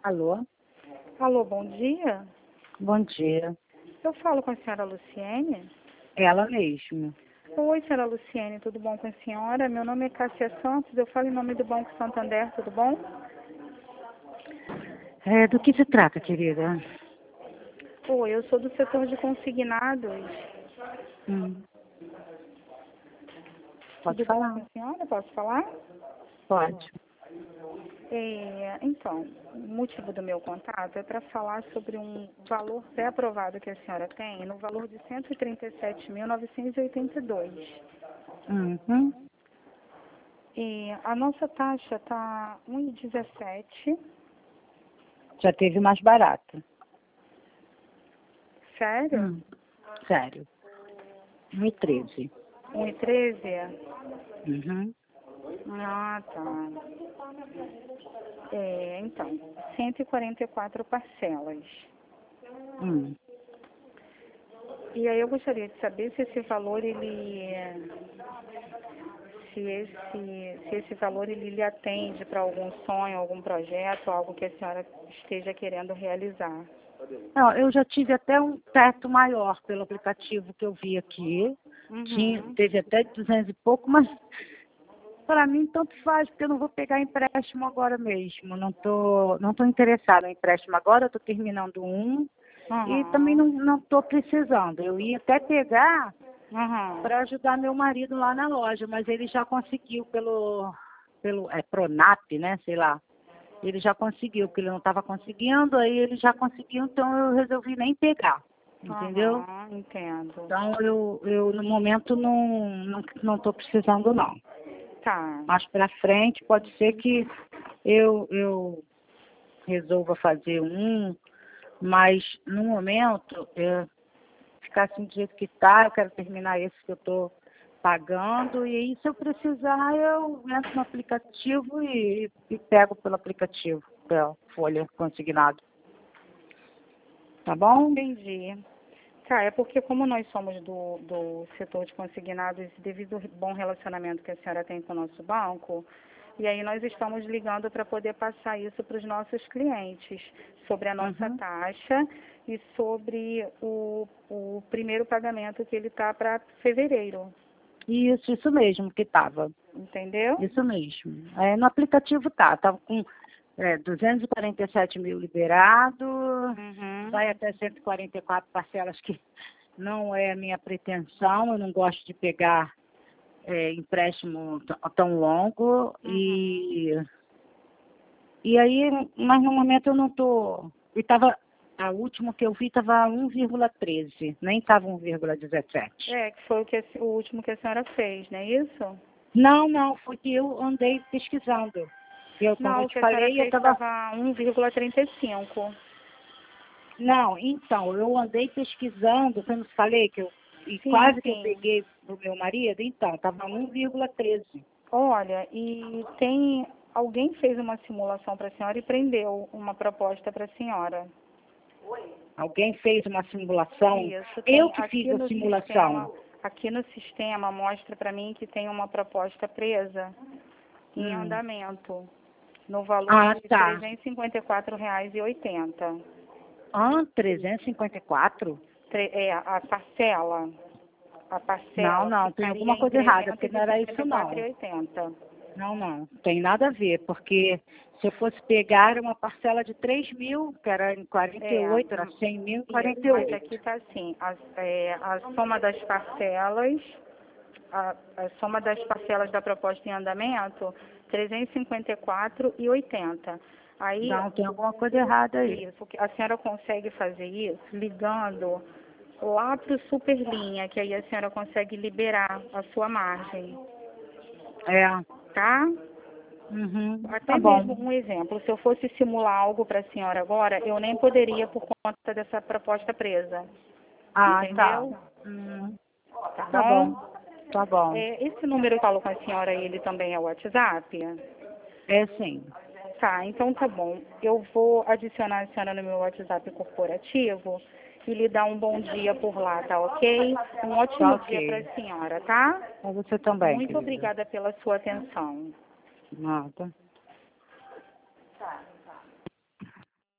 Alô? Alô, bom dia. Bom dia. Eu falo com a senhora Luciene. Ela mesmo. Oi, senhora Luciene, tudo bom com a senhora? Meu nome é Cássia Santos, eu falo em nome do Banco Santander, tudo bom? Do que se trata, querida? Oi, eu sou do setor de consignados. Pode Tudo bom falar? com a senhora? Posso falar? Pode. Então, o motivo do meu contato é para falar sobre um valor pré-aprovado que a senhora tem, no valor de R$ 137.982. Uhum. E a nossa taxa está 1,17. Já teve mais barato. Sério? Sério. 1,13. 1,13? Uhum. Ah, tá. Então, 144 parcelas. Hum. E aí eu gostaria de saber se esse valor, se esse valor ele lhe atende para algum sonho, algum projeto, algo que a senhora esteja querendo realizar. Não, eu já tive até um teto maior pelo aplicativo que eu vi aqui. Uhum. Teve até 200 e pouco, mas para mim tanto faz, porque eu não vou pegar empréstimo agora mesmo. Não tô interessada em empréstimo agora, estou terminando um e também Uhum. não estou precisando. Eu ia até pegar Uhum. para ajudar meu marido lá na loja, mas ele já conseguiu pelo Pronap, né? Sei lá. Ele já conseguiu, porque ele não estava conseguindo, aí ele já conseguiu, então eu resolvi nem pegar, entendeu? Uhum. Entendo. Então eu no momento não estou precisando não. Tá. Mais para frente pode ser que eu resolva fazer um, mas no momento ficar assim do jeito que está, eu quero terminar esse que eu estou pagando, e aí se eu precisar eu entro no aplicativo e pego pelo aplicativo, pela folha consignado. Tá bom? Entendi. Tá, é porque como nós somos do setor de consignados, devido ao bom relacionamento que a senhora tem com o nosso banco, e aí nós estamos ligando para poder passar isso para os nossos clientes, sobre a nossa taxa e sobre o primeiro pagamento que ele está para fevereiro. Isso mesmo que estava. Entendeu? Isso mesmo. No aplicativo estava com 247 mil liberado, Uhum. vai até 144 parcelas, que não é a minha pretensão, eu não gosto de pegar empréstimo tão longo, e aí, mas no momento eu não estou. A última que eu vi estava 1,13, nem estava 1,17. Que foi o último que a senhora fez, não é isso? Não, foi que eu andei pesquisando. Como Não, eu o te que a senhora falei, eu fez estava. estava 1,35. Não, então, eu andei pesquisando, como eu te falei, e Sim, quase que eu sim. peguei do meu marido, então, estava 1,13. Olha, e alguém fez uma simulação para a senhora e prendeu uma proposta para a senhora. Alguém fez uma simulação, Isso, eu tem que fiz a simulação. aqui no sistema mostra para mim que tem uma proposta presa em Hum. andamento, no valor Ah, de R$ tá. 354,80. 354? A parcela. A parcela Não, tem ficaria alguma em coisa errada, porque não era isso não. 354,80. Não, tem nada a ver, porque se eu fosse pegar uma parcela de 3 mil, que era em 48, era 100 mil em Isso, mas 48. aqui está assim, a soma das parcelas, a soma das parcelas da proposta em andamento, 354,80. Aí, Não, tem alguma coisa errada aí. isso, a senhora consegue fazer isso ligando lá para o Superlinha, que aí a senhora consegue liberar a sua margem, tá? Tá Até mesmo bom. um exemplo, se eu fosse simular algo para a senhora agora, eu nem poderia por conta dessa proposta presa. Ah, tá. Entendeu? Tá Tá bom? bom, tá bom. Esse número que eu falo com a senhora, ele também é o WhatsApp? É sim. Tá, então tá bom. Eu vou adicionar a senhora no meu WhatsApp corporativo e lhe dar um bom dia por lá, tá ok? Um Tá ótimo dia para ok. a senhora, tá? Pra você também, Muito querida. obrigada pela sua atenção. Nada.